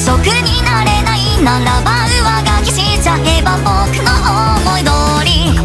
職になれないならば上書きしちゃえば僕の思い通り。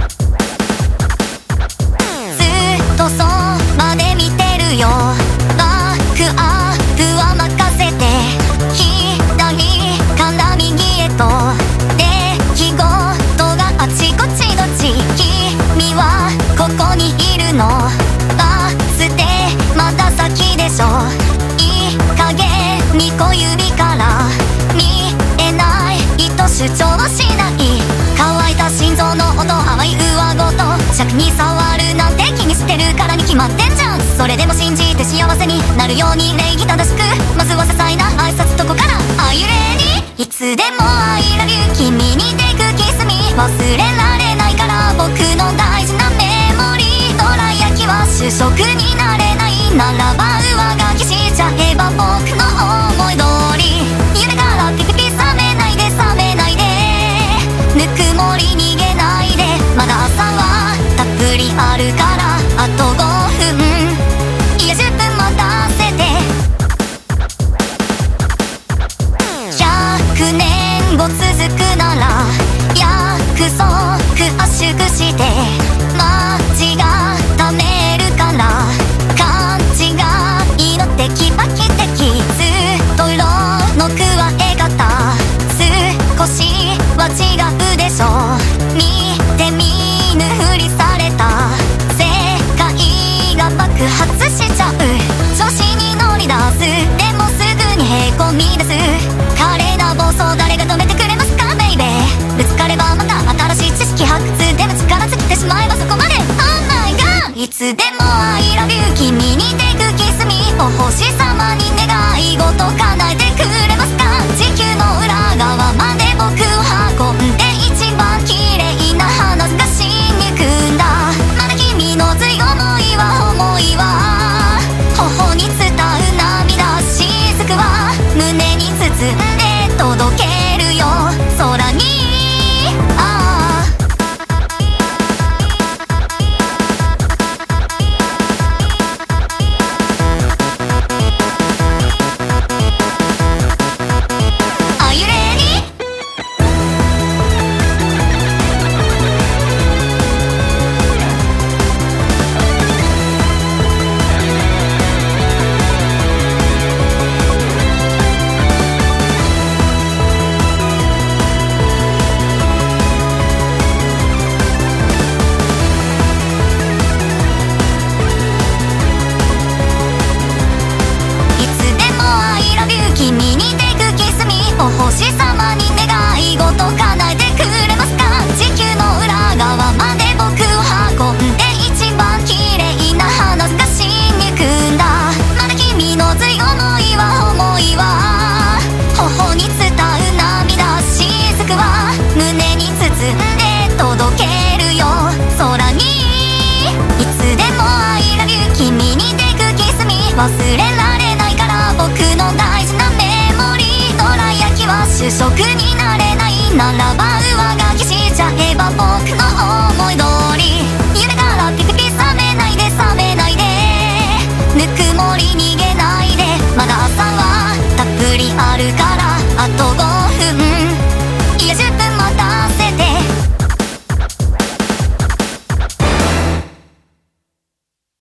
ずっとそばで見てるよ。バックアップは任せて、左から右へと出来事があちこちどっち。君はここにいるの。バス停まだ先でしょ。いい加減に小指から見えないと主張しない。乾いた心臓の音、淡い上ごと尺に触るなんて気にしてるからに決まってんじゃん。それでも信じて幸せになるように礼儀正しく、まずは些細な挨拶とこから。Are you ready？ いつでも I love you 君にテクキスミ忘れられないから僕の大事なメモリー。どら焼きは主食になれないならば上書きしちゃえば僕の思い通り。夢からピピピ覚めないで覚めないで、ぬくもり逃げないで、まだ朝はたっぷりあるからあと5分いや10分待たせて。100年後続くなら約束圧縮して街がためるから、勘違いのテキパキ的ずっと色の具合方少しは違うでしょ。見て見ぬふりされた世界が爆発しちゃう。調子に乗り出すでもすぐにへこみ出す。華麗な暴走誰が止めてくれますかベイベー。ぶつかればまた新しい知識発掘でも力尽きてしまえばそこまで。 Oh my god いつでも I love you 君にテクキスミお星様に願い事叶えてくれますか。地球の裏側まで僕を運んで一番綺麗な花がしに行くんだ。まだ君の強い想いは頬に伝う涙しずくは胸に包んで届けるよ空に。君にテクキスミお星様に願い事叶えてくれますか。地球の裏側まで僕を運んで一番綺麗な花がしに行くんだ。まだ君の強い想いは頬に伝う涙しずくは胸に包んで届けるよ空に。いつでも I love you 君にテクキスミ忘れられないから僕の大事なメモリー。どら焼きは主食になれないならば上書きしちゃえば僕の